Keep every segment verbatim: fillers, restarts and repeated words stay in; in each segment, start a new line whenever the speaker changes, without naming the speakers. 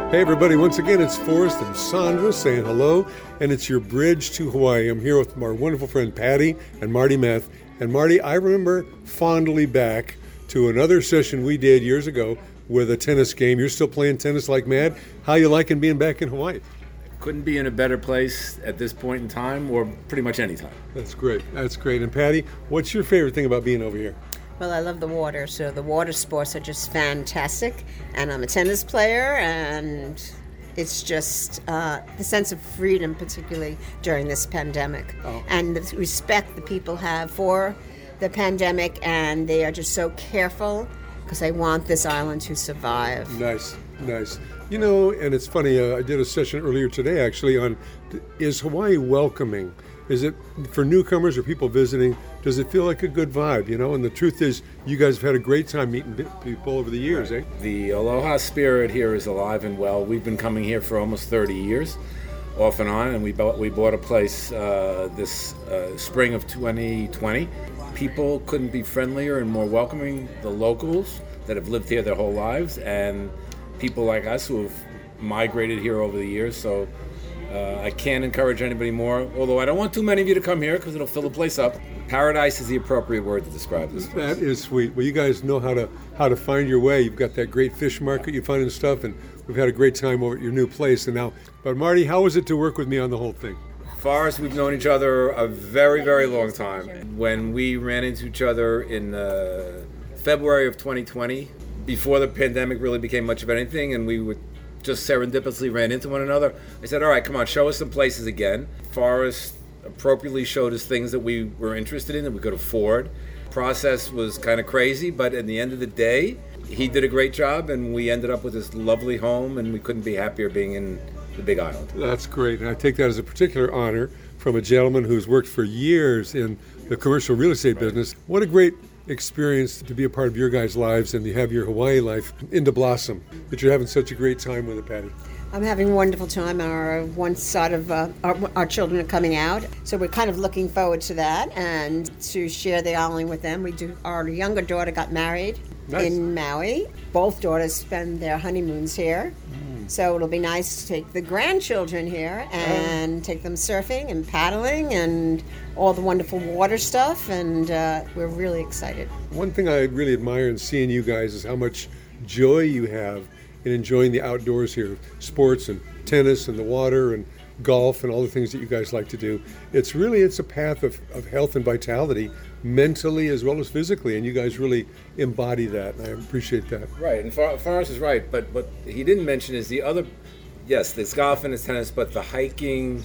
Hey everybody, once again it's Forrest and Sandra saying hello, and it's your bridge to Hawaii. I'm here with our wonderful friend Patty and Marty Meth. And Marty, I remember fondly back to another session we did years ago with a tennis game. You're still playing tennis like mad. How you liking being back in Hawaii?
Couldn't be in a better place at this point in time, or pretty much any time.
That's great, that's great. And Patty, what's your favorite thing about being over here?
Well, I love the water, so the water sports are just fantastic. And I'm a tennis player, and it's just uh, the sense of freedom, particularly during this pandemic. Oh. And the respect the people have for the pandemic, and they are just so careful because they want this island to survive.
Nice, nice. You know, and it's funny, uh, I did a session earlier today actually on, is Hawaii welcoming? Is it for newcomers or people visiting? Does it feel like a good vibe, you know? And the truth is, you guys have had a great time meeting people over the years,
right.
eh?
The aloha spirit here is alive and well. We've been coming here for almost thirty years, off and on, and we bought, we bought a place uh, this uh, spring of twenty twenty. People couldn't be friendlier and more welcoming. The locals that have lived here their whole lives, and people like us who have migrated here over the years. So uh, I can't encourage anybody more, although I don't want too many of you to come here because it'll fill the place up. Paradise is the appropriate word to describe this place.
That is sweet. Well, you guys know how to how to find your way. You've got that great fish market you find and stuff, and we've had a great time over at your new place. And now, but Marty, how was it to work with me on the whole thing?
Forrest, we've known each other a very, very long time. When we ran into each other in uh, February of twenty twenty, before the pandemic really became much of anything, and we would just serendipitously ran into one another, I said, all right, come on, show us some places again. Forrest appropriately showed us things that we were interested in, that we could afford. Process was kind of crazy, but at the end of the day, he did a great job, and we ended up with this lovely home, and we couldn't be happier being in the Big Island.
That's great, and I take that as a particular honor from a gentleman who's worked for years in the commercial real estate business. What a great experience to be a part of your guys' lives, and you have your Hawaii life into blossom, that you're having such a great time with it, Patty.
I'm having a wonderful time. Our one side of uh, our, our children are coming out, so we're kind of looking forward to that and to share the island with them. We do. Our younger daughter got married
nice.
in Maui. Both daughters spend their honeymoons here, mm. so it'll be nice to take the grandchildren here and oh. take them surfing and paddling and all the wonderful water stuff, and uh, we're really excited.
One thing I really admire in seeing you guys is how much joy you have in enjoying the outdoors here, sports and tennis and the water and golf and all the things that you guys like to do. It's really, it's a path of, of health and vitality, mentally as well as physically, and you guys really embody that, and I appreciate that.
Right, and Forrest is right, but what he didn't mention is the other, yes, there's golf and there's tennis, but the hiking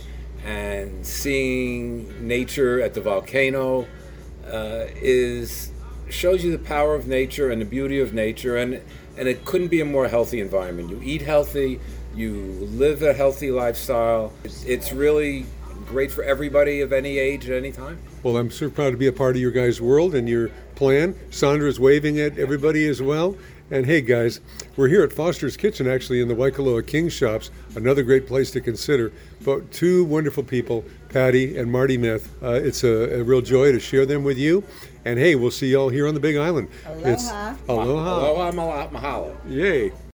and seeing nature at the volcano uh, is shows you the power of nature and the beauty of nature, and and it couldn't be a more healthy environment. You eat healthy, you live a healthy lifestyle. It's, it's really great for everybody of any age at any time.
Well, I'm so proud to be a part of your guys' world and your plan. Sandra's waving at everybody as well. And hey guys, we're here at Foster's Kitchen, actually in the Waikoloa King Shops, another great place to consider. But two wonderful people, Patty and Marty Meth. Uh, it's a, a real joy to share them with you. And hey, we'll see y'all here on the Big Island.
Aloha.
It's aloha.
Aloha, mahalo.
Yay.